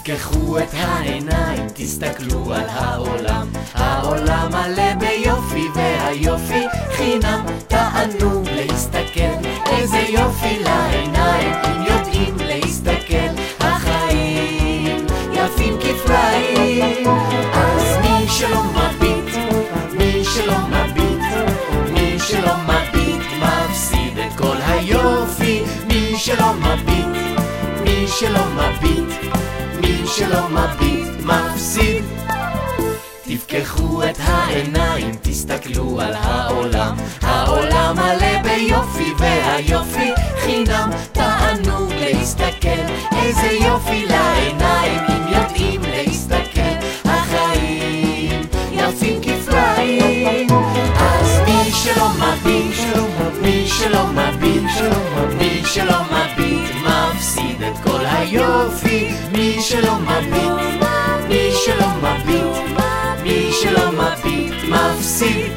תפקחו את העיניים, תסתכלו על העולם. העולם מלא ביופי והיופי חינם. תענו להסתכל, איזה יופי לעיניים, אם יודעים להסתכל. החיים יפים כפריים, אז מי שלא מביט, מי שלא מביט, מי שלא מביט מפסיד את כל היופי. מי שלא מביט, מי שלא מביט, מי שלא מביט מפסיד. תפקחו את העיניים, תסתכלו על העולם. העולם מלא ביופי והיופי חינם. תענו להסתכל, איזה יופי לעיניים, אם יודעים להסתכל. החיים יפים כפריים, אז מי שלא מביט, מי שלא מביט, מי שלא מביט מפסיד את כל היופי. מי שלא מביט, מי שלא מביט, מי שלא מביט מפסיד.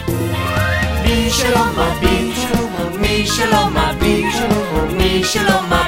מי שלא מביט, מי שלא מביט, מי שלא מביט